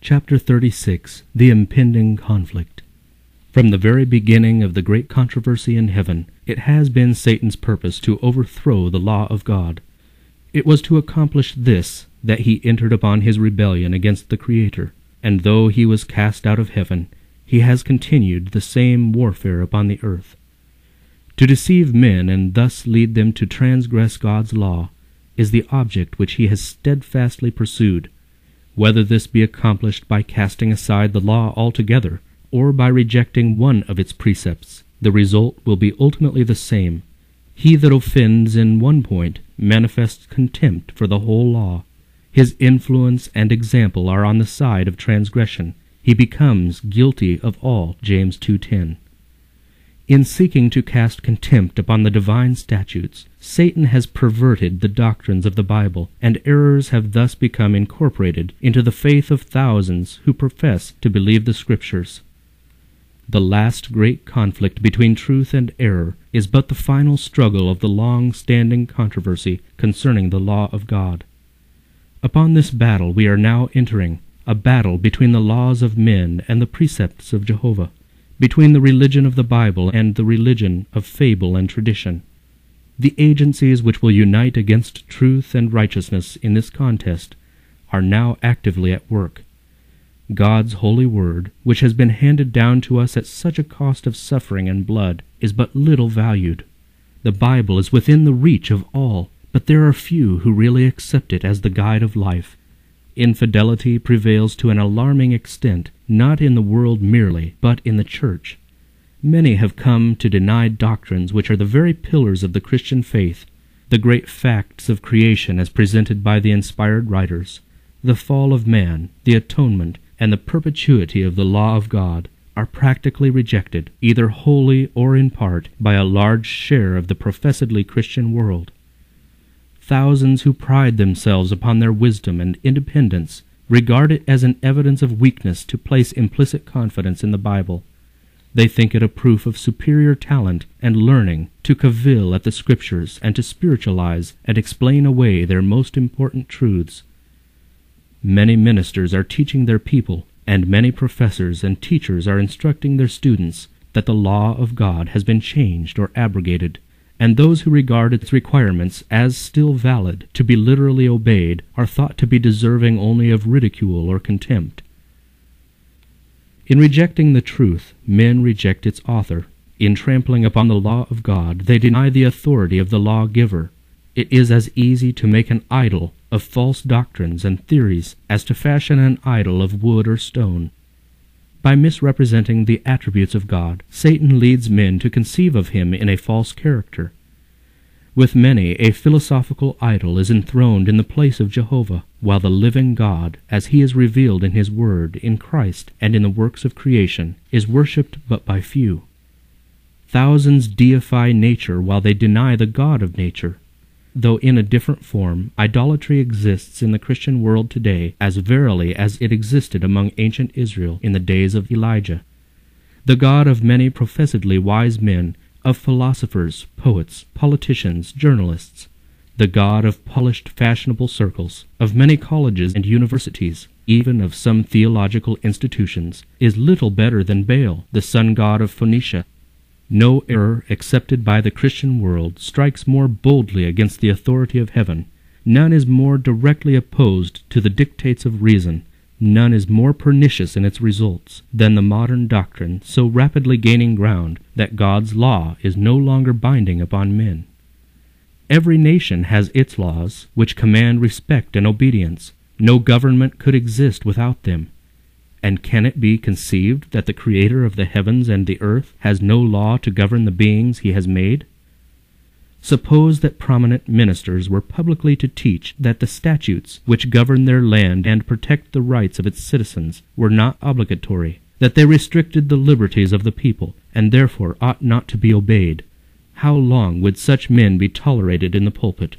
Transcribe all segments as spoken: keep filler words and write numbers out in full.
Chapter thirty-six. The Impending Conflict. From the very beginning of the great controversy in heaven, it has been Satan's purpose to overthrow the law of God. It was to accomplish this that he entered upon his rebellion against the Creator, and though he was cast out of heaven, he has continued the same warfare upon the earth. To deceive men and thus lead them to transgress God's law is the object which he has steadfastly pursued. Whether this be accomplished by casting aside the law altogether, or by rejecting one of its precepts, the result will be ultimately the same. He that offends in one point manifests contempt for the whole law. His influence and example are on the side of transgression. He becomes guilty of all, James two ten. In seeking to cast contempt upon the divine statutes, Satan has perverted the doctrines of the Bible, and errors have thus become incorporated into the faith of thousands who profess to believe the Scriptures. The last great conflict between truth and error is but the final struggle of the long-standing controversy concerning the law of God. Upon this battle we are now entering, a battle between the laws of men and the precepts of Jehovah, between the religion of the Bible and the religion of fable and tradition. The agencies which will unite against truth and righteousness in this contest are now actively at work. God's holy word, which has been handed down to us at such a cost of suffering and blood, is but little valued. The Bible is within the reach of all, but there are few who really accept it as the guide of life. Infidelity prevails to an alarming extent, not in the world merely, but in the church. Many have come to deny doctrines which are the very pillars of the Christian faith, the great facts of creation as presented by the inspired writers. The fall of man, the atonement, and the perpetuity of the law of God are practically rejected, either wholly or in part, by a large share of the professedly Christian world. Thousands who pride themselves upon their wisdom and independence regard it as an evidence of weakness to place implicit confidence in the Bible. They think it a proof of superior talent and learning to cavil at the Scriptures and to spiritualize and explain away their most important truths. Many ministers are teaching their people, and many professors and teachers are instructing their students that the law of God has been changed or abrogated, and those who regard its requirements as still valid, to be literally obeyed, are thought to be deserving only of ridicule or contempt. In rejecting the truth, men reject its author. In trampling upon the law of God, they deny the authority of the lawgiver. It is as easy to make an idol of false doctrines and theories as to fashion an idol of wood or stone. By misrepresenting the attributes of God, Satan leads men to conceive of him in a false character. With many, a philosophical idol is enthroned in the place of Jehovah, while the living God, as he is revealed in his Word, in Christ, and in the works of creation, is worshipped but by few. Thousands deify nature while they deny the God of nature. Though in a different form, idolatry exists in the Christian world today as verily as it existed among ancient Israel in the days of Elijah. The God of many professedly wise men, of philosophers, poets, politicians, journalists, the God of polished fashionable circles, of many colleges and universities, even of some theological institutions, is little better than Baal, the sun god of Phoenicia. No error accepted by the Christian world strikes more boldly against the authority of heaven. None is more directly opposed to the dictates of reason. None is more pernicious in its results than the modern doctrine so rapidly gaining ground that God's law is no longer binding upon men. Every nation has its laws, which command respect and obedience. No government could exist without them. And can it be conceived that the Creator of the heavens and the earth has no law to govern the beings he has made? Suppose that prominent ministers were publicly to teach that the statutes which govern their land and protect the rights of its citizens were not obligatory, that they restricted the liberties of the people, and therefore ought not to be obeyed. How long would such men be tolerated in the pulpit?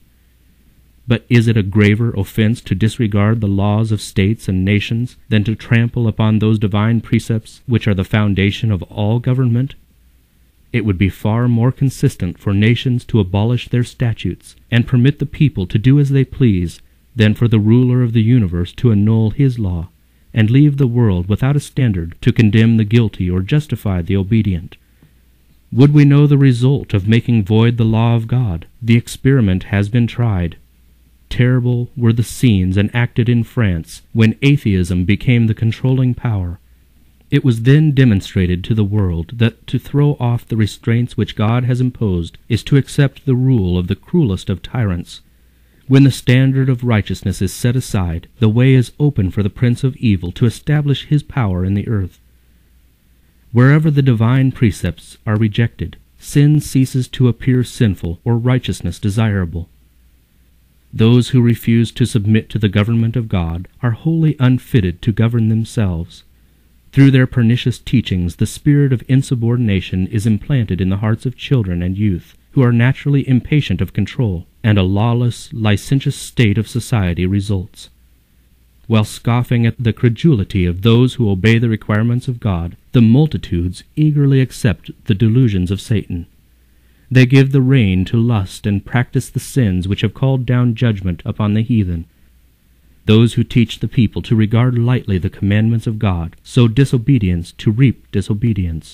But is it a graver offense to disregard the laws of states and nations than to trample upon those divine precepts which are the foundation of all government? It would be far more consistent for nations to abolish their statutes and permit the people to do as they please than for the ruler of the universe to annul his law, and leave the world without a standard to condemn the guilty or justify the obedient. Would we know the result of making void the law of God? The experiment has been tried. Terrible were the scenes enacted in France when atheism became the controlling power. It was then demonstrated to the world that to throw off the restraints which God has imposed is to accept the rule of the cruelest of tyrants. When the standard of righteousness is set aside, the way is open for the prince of evil to establish his power in the earth. Wherever the divine precepts are rejected, sin ceases to appear sinful or righteousness desirable. Those who refuse to submit to the government of God are wholly unfitted to govern themselves. Through their pernicious teachings, the spirit of insubordination is implanted in the hearts of children and youth, who are naturally impatient of control, and a lawless, licentious state of society results. While scoffing at the credulity of those who obey the requirements of God, the multitudes eagerly accept the delusions of Satan. They give the rein to lust and practice the sins which have called down judgment upon the heathen. Those who teach the people to regard lightly the commandments of God sow disobedience to reap disobedience.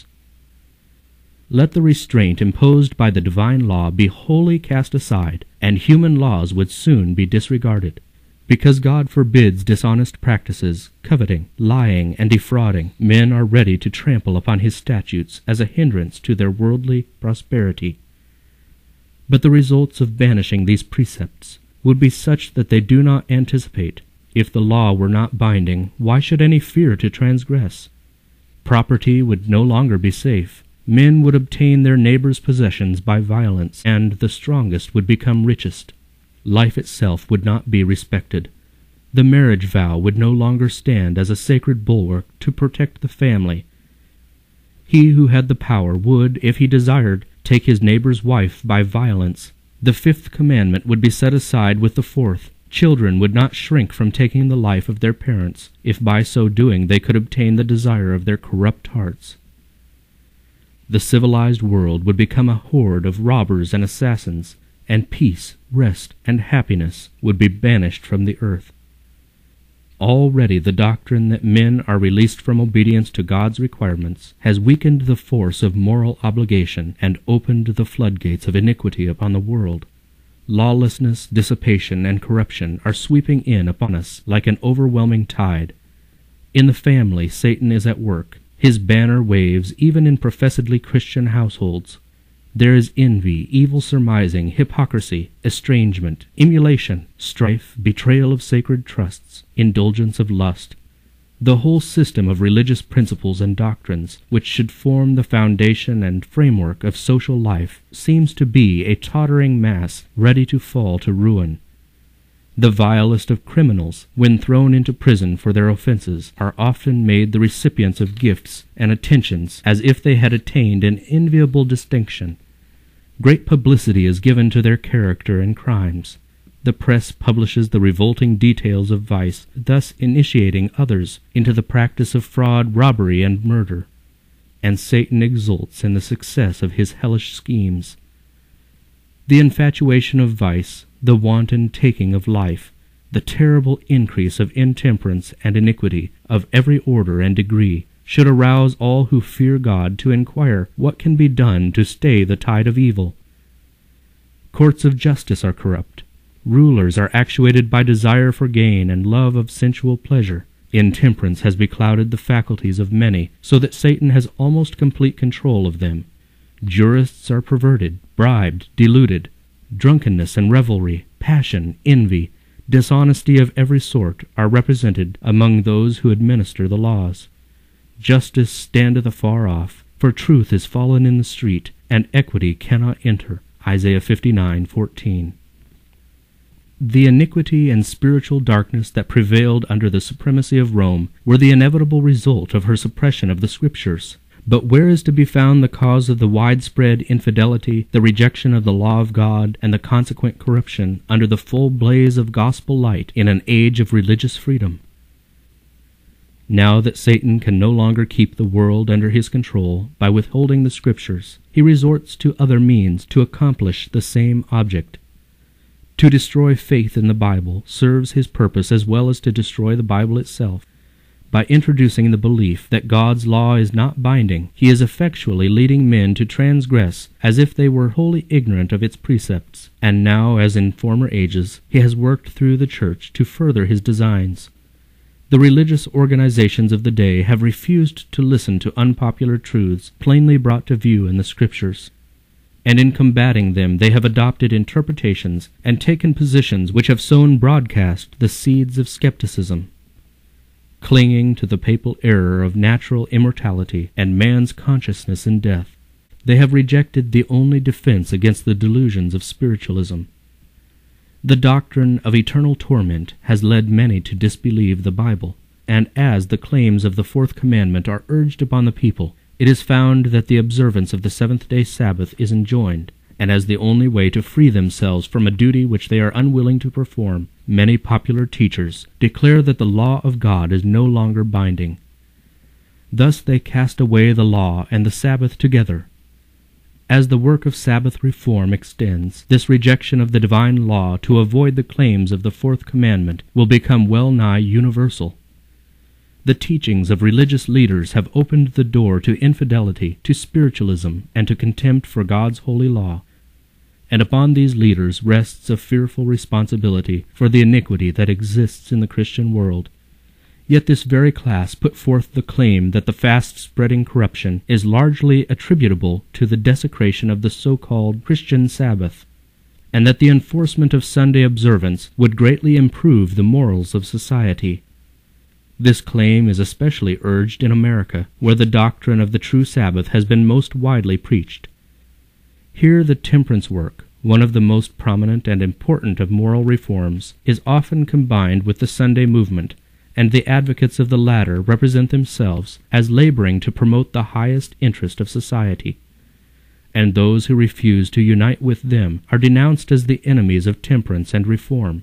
Let the restraint imposed by the divine law be wholly cast aside, and human laws would soon be disregarded. Because God forbids dishonest practices, coveting, lying, and defrauding, men are ready to trample upon his statutes as a hindrance to their worldly prosperity. But the results of banishing these precepts would be such that they do not anticipate. If the law were not binding, why should any fear to transgress? Property would no longer be safe. Men would obtain their neighbors' possessions by violence, and the strongest would become richest. Life itself would not be respected. The marriage vow would no longer stand as a sacred bulwark to protect the family. He who had the power would, if he desired, take his neighbor's wife by violence. The fifth commandment would be set aside with the fourth. Children would not shrink from taking the life of their parents, if by so doing they could obtain the desire of their corrupt hearts. The civilized world would become a horde of robbers and assassins, and peace, rest, and happiness would be banished from the earth. Already the doctrine that men are released from obedience to God's requirements has weakened the force of moral obligation and opened the floodgates of iniquity upon the world. Lawlessness, dissipation, and corruption are sweeping in upon us like an overwhelming tide. In the family, Satan is at work. His banner waves even in professedly Christian households. There is envy, evil surmising, hypocrisy, estrangement, emulation, strife, betrayal of sacred trusts, indulgence of lust. The whole system of religious principles and doctrines, which should form the foundation and framework of social life, seems to be a tottering mass ready to fall to ruin. The vilest of criminals, when thrown into prison for their offenses, are often made the recipients of gifts and attentions as if they had attained an enviable distinction. Great publicity is given to their character and crimes. The press publishes the revolting details of vice, thus initiating others into the practice of fraud, robbery, and murder. And Satan exults in the success of his hellish schemes. The infatuation of vice, the wanton taking of life, the terrible increase of intemperance and iniquity of every order and degree, should arouse all who fear God to inquire what can be done to stay the tide of evil. Courts of justice are corrupt. Rulers are actuated by desire for gain and love of sensual pleasure. Intemperance has beclouded the faculties of many, so that Satan has almost complete control of them. Jurists are perverted, bribed, deluded. Drunkenness and revelry, passion, envy, dishonesty of every sort are represented among those who administer the laws. Justice standeth afar off, for truth is fallen in the street, and equity cannot enter. Isaiah fifty-nine fourteen. The iniquity and spiritual darkness that prevailed under the supremacy of Rome were the inevitable result of her suppression of the Scriptures. But where is to be found the cause of the widespread infidelity, the rejection of the law of God, and the consequent corruption under the full blaze of gospel light in an age of religious freedom? Now that Satan can no longer keep the world under his control by withholding the Scriptures, he resorts to other means to accomplish the same object. To destroy faith in the Bible serves his purpose as well as to destroy the Bible itself. By introducing the belief that God's law is not binding, he is effectually leading men to transgress as if they were wholly ignorant of its precepts. And now, as in former ages, he has worked through the church to further his designs. The religious organizations of the day have refused to listen to unpopular truths plainly brought to view in the Scriptures, and in combating them they have adopted interpretations and taken positions which have sown broadcast the seeds of skepticism. Clinging to the papal error of natural immortality and man's consciousness in death, they have rejected the only defense against the delusions of spiritualism. The doctrine of eternal torment has led many to disbelieve the Bible, and as the claims of the fourth commandment are urged upon the people, it is found that the observance of the seventh-day Sabbath is enjoined, and as the only way to free themselves from a duty which they are unwilling to perform, many popular teachers declare that the law of God is no longer binding. Thus they cast away the law and the Sabbath together. As the work of Sabbath reform extends, this rejection of the divine law to avoid the claims of the fourth commandment will become well nigh universal. The teachings of religious leaders have opened the door to infidelity, to spiritualism, and to contempt for God's holy law. And upon these leaders rests a fearful responsibility for the iniquity that exists in the Christian world. Yet this very class put forth the claim that the fast-spreading corruption is largely attributable to the desecration of the so-called Christian Sabbath, and that the enforcement of Sunday observance would greatly improve the morals of society. This claim is especially urged in America, where the doctrine of the true Sabbath has been most widely preached. Here the temperance work, one of the most prominent and important of moral reforms, is often combined with the Sunday movement, and the advocates of the latter represent themselves as laboring to promote the highest interest of society, and those who refuse to unite with them are denounced as the enemies of temperance and reform.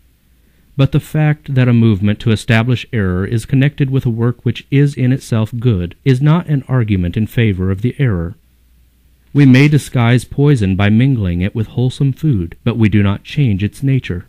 But the fact that a movement to establish error is connected with a work which is in itself good is not an argument in favor of the error. We may disguise poison by mingling it with wholesome food, but we do not change its nature.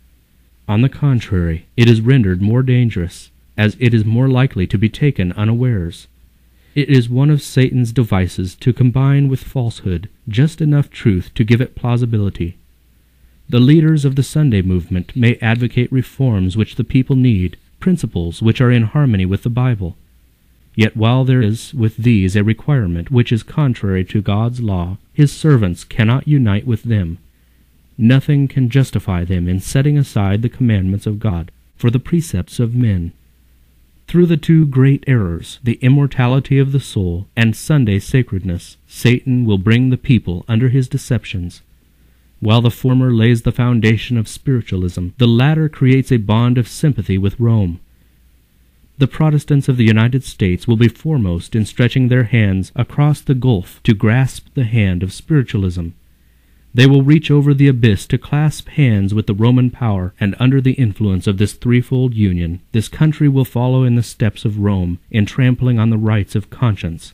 On the contrary, it is rendered more dangerous, as it is more likely to be taken unawares. It is one of Satan's devices to combine with falsehood just enough truth to give it plausibility. The leaders of the Sunday movement may advocate reforms which the people need, principles which are in harmony with the Bible. Yet while there is with these a requirement which is contrary to God's law, his servants cannot unite with them. Nothing can justify them in setting aside the commandments of God for the precepts of men. Through the two great errors, the immortality of the soul and Sunday sacredness, Satan will bring the people under his deceptions. While the former lays the foundation of spiritualism, the latter creates a bond of sympathy with Rome. The Protestants of the United States will be foremost in stretching their hands across the gulf to grasp the hand of spiritualism. They will reach over the abyss to clasp hands with the Roman power, and under the influence of this threefold union, this country will follow in the steps of Rome in trampling on the rights of conscience.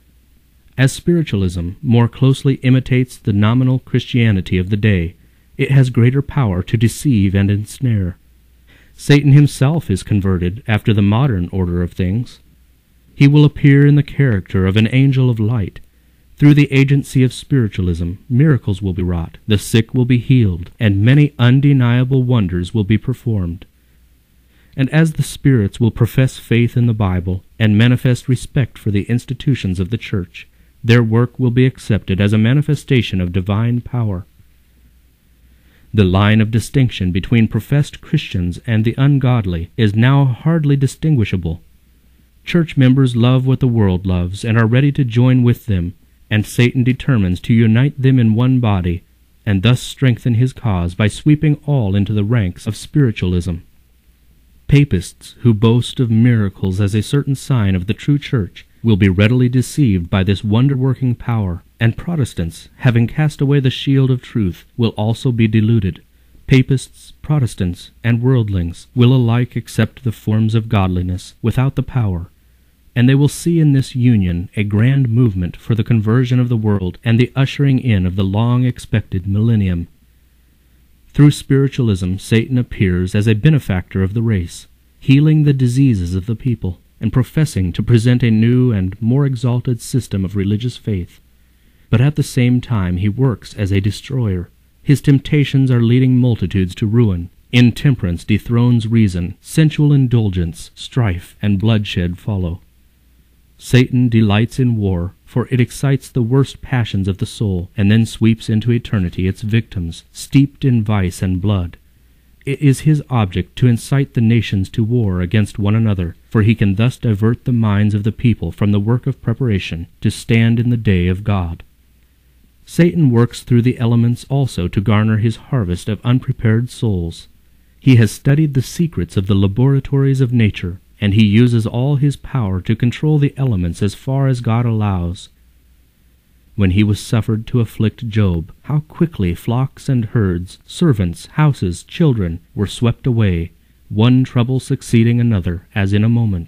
As spiritualism more closely imitates the nominal Christianity of the day, it has greater power to deceive and ensnare. Satan himself is converted after the modern order of things. He will appear in the character of an angel of light. Through the agency of spiritualism, miracles will be wrought, the sick will be healed, and many undeniable wonders will be performed. And as the spirits will profess faith in the Bible and manifest respect for the institutions of the Church, their work will be accepted as a manifestation of divine power. The line of distinction between professed Christians and the ungodly is now hardly distinguishable. Church members love what the world loves and are ready to join with them, and Satan determines to unite them in one body, and thus strengthen his cause by sweeping all into the ranks of spiritualism. Papists who boast of miracles as a certain sign of the true Church will be readily deceived by this wonder-working power, and Protestants, having cast away the shield of truth, will also be deluded. Papists, Protestants, and worldlings will alike accept the forms of godliness without the power, and they will see in this union a grand movement for the conversion of the world and the ushering in of the long-expected millennium. Through spiritualism, Satan appears as a benefactor of the race. healing the diseases of the people, and professing to present a new and more exalted system of religious faith. But at the same time he works as a destroyer. His temptations are leading multitudes to ruin. Intemperance dethrones reason, sensual indulgence, strife, and bloodshed follow. Satan delights in war, for it excites the worst passions of the soul, and then sweeps into eternity its victims, steeped in vice and blood. It is his object to incite the nations to war against one another, for he can thus divert the minds of the people from the work of preparation to stand in the day of God. Satan works through the elements also to garner his harvest of unprepared souls. He has studied the secrets of the laboratories of nature, and he uses all his power to control the elements as far as God allows. When he was suffered to afflict Job, how quickly flocks and herds, servants, houses, children, were swept away, one trouble succeeding another, as in a moment.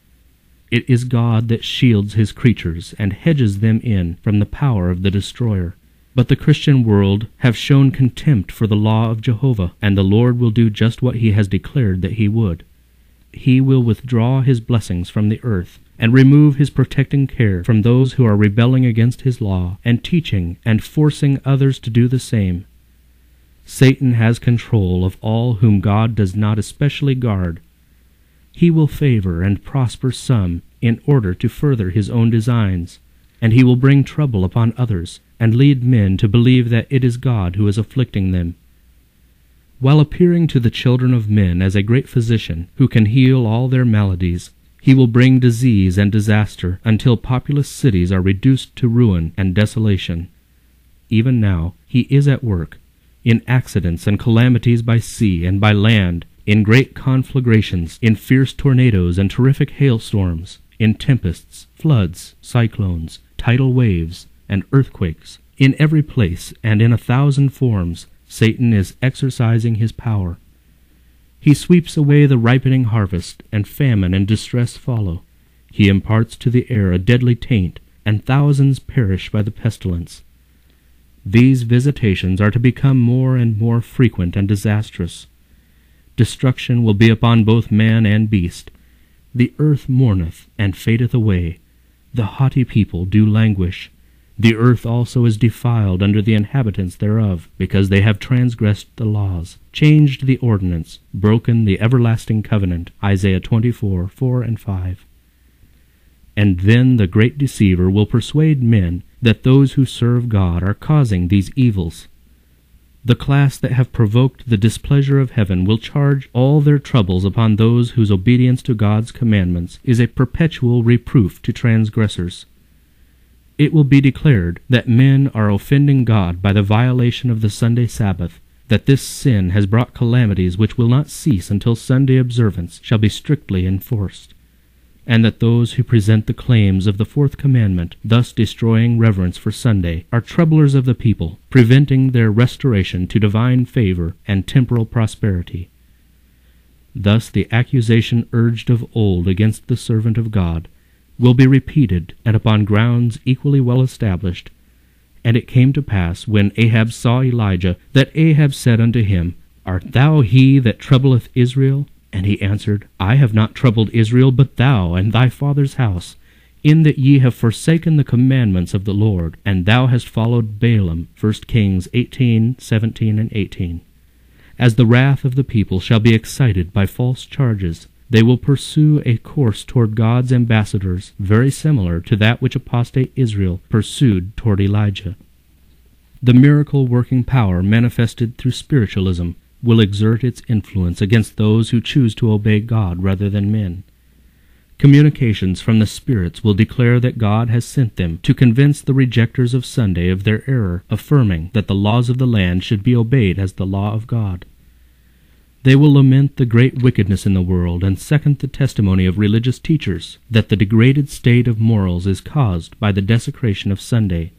It is God that shields his creatures and hedges them in from the power of the destroyer. But the Christian world have shown contempt for the law of Jehovah, and the Lord will do just what he has declared that he would. He will withdraw his blessings from the earth, and remove his protecting care from those who are rebelling against his law, and teaching and forcing others to do the same. Satan has control of all whom God does not especially guard. He will favor and prosper some in order to further his own designs, and he will bring trouble upon others, and lead men to believe that it is God who is afflicting them. While appearing to the children of men as a great physician who can heal all their maladies, he will bring disease and disaster until populous cities are reduced to ruin and desolation. Even now he is at work, in accidents and calamities by sea and by land, in great conflagrations, in fierce tornadoes and terrific hailstorms, in tempests, floods, cyclones, tidal waves, and earthquakes. In every place and in a thousand forms, Satan is exercising his power. He sweeps away the ripening harvest, and famine and distress follow. He imparts to the air a deadly taint, and thousands perish by the pestilence. These visitations are to become more and more frequent and disastrous. Destruction will be upon both man and beast. The earth mourneth and fadeth away. The haughty people do languish. The earth also is defiled under the inhabitants thereof, because they have transgressed the laws, changed the ordinance, broken the everlasting covenant. Isaiah twenty-four, four and five. And then the great deceiver will persuade men that those who serve God are causing these evils. The class that have provoked the displeasure of heaven will charge all their troubles upon those whose obedience to God's commandments is a perpetual reproof to transgressors. It will be declared that men are offending God by the violation of the Sunday Sabbath, that this sin has brought calamities which will not cease until Sunday observance shall be strictly enforced, and that those who present the claims of the fourth commandment, thus destroying reverence for Sunday, are troublers of the people, preventing their restoration to divine favor and temporal prosperity. Thus the accusation urged of old against the servant of God will be repeated, and upon grounds equally well established. And it came to pass, when Ahab saw Elijah, that Ahab said unto him, Art thou he that troubleth Israel? And he answered, I have not troubled Israel, but thou and thy father's house, in that ye have forsaken the commandments of the Lord, and thou hast followed Balaam. First Kings eighteen, seventeen, and eighteen. As the wrath of the people shall be excited by false charges, they will pursue a course toward God's ambassadors very similar to that which apostate Israel pursued toward Elijah. The miracle-working power manifested through spiritualism will exert its influence against those who choose to obey God rather than men. Communications from the spirits will declare that God has sent them to convince the rejectors of Sunday of their error, affirming that the laws of the land should be obeyed as the law of God. They will lament the great wickedness in the world and second the testimony of religious teachers that the degraded state of morals is caused by the desecration of Sunday.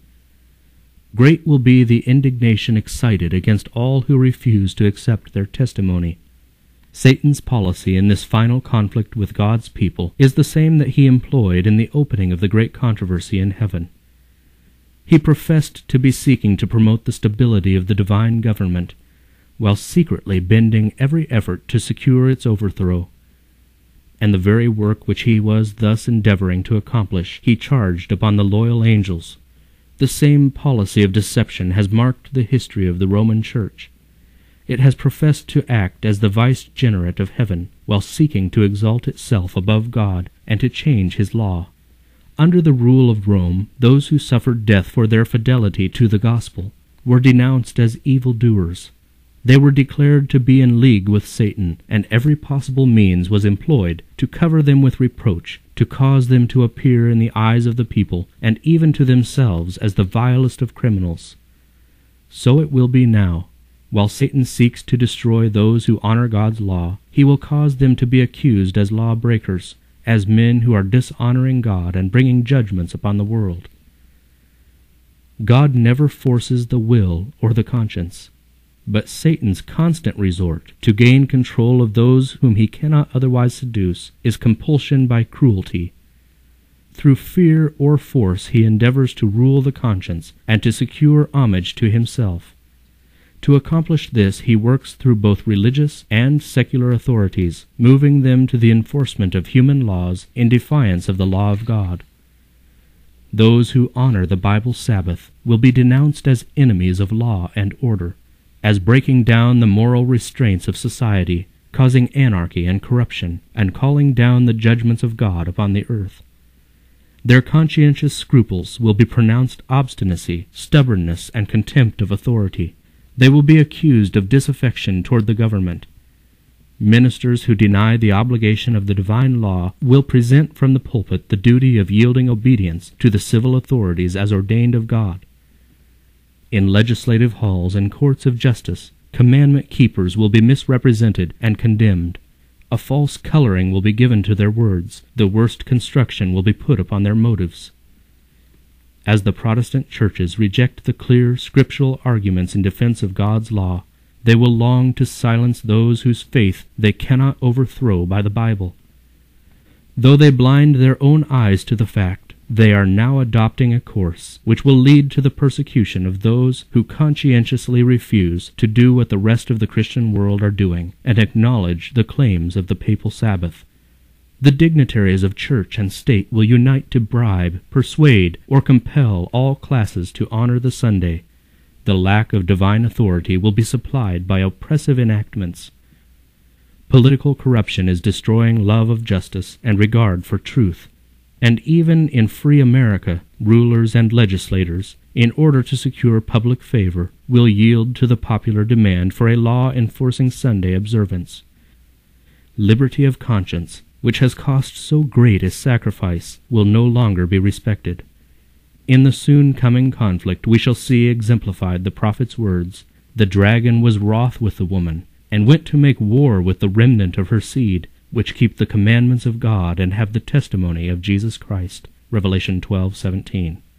Great will be the indignation excited against all who refuse to accept their testimony. Satan's policy in this final conflict with God's people is the same that he employed in the opening of the great controversy in heaven. He professed to be seeking to promote the stability of the divine government, while secretly bending every effort to secure its overthrow. and the very work which he was thus endeavoring to accomplish he charged upon the loyal angels. The same policy of deception has marked the history of the Roman Church. It has professed to act as the vicegerent of heaven, while seeking to exalt itself above God and to change his law. Under the rule of Rome, those who suffered death for their fidelity to the gospel were denounced as evildoers. They were declared to be in league with Satan, and every possible means was employed to cover them with reproach, to cause them to appear in the eyes of the people, and even to themselves, as the vilest of criminals. So it will be now. While Satan seeks to destroy those who honor God's law, he will cause them to be accused as lawbreakers, as men who are dishonoring God and bringing judgments upon the world. God never forces the will or the conscience, but Satan's constant resort to gain control of those whom he cannot otherwise seduce is compulsion by cruelty. Through fear or force he endeavors to rule the conscience and to secure homage to himself. To accomplish this he works through both religious and secular authorities, moving them to the enforcement of human laws in defiance of the law of God. Those who honor the Bible Sabbath will be denounced as enemies of law and order, as breaking down the moral restraints of society, causing anarchy and corruption, and calling down the judgments of God upon the earth. Their conscientious scruples will be pronounced obstinacy, stubbornness, and contempt of authority. They will be accused of disaffection toward the government. Ministers who deny the obligation of the divine law will present from the pulpit the duty of yielding obedience to the civil authorities as ordained of God. In legislative halls and courts of justice, commandment keepers will be misrepresented and condemned. A false coloring will be given to their words. The worst construction will be put upon their motives. As the Protestant churches reject the clear scriptural arguments in defense of God's law, they will long to silence those whose faith they cannot overthrow by the Bible. Though they blind their own eyes to the fact, they are now adopting a course which will lead to the persecution of those who conscientiously refuse to do what the rest of the Christian world are doing and acknowledge the claims of the papal Sabbath. The dignitaries of church and state will unite to bribe, persuade, or compel all classes to honor the Sunday. The lack of divine authority will be supplied by oppressive enactments. Political corruption is destroying love of justice and regard for truth. And even in free America, rulers and legislators, in order to secure public favor, will yield to the popular demand for a law enforcing Sunday observance. Liberty of conscience, which has cost so great a sacrifice, will no longer be respected. In the soon coming conflict we shall see exemplified the prophet's words, "The dragon was wroth with the woman, and went to make war with the remnant of her seed, which keep the commandments of God and have the testimony of Jesus Christ." Revelation twelve seventeen.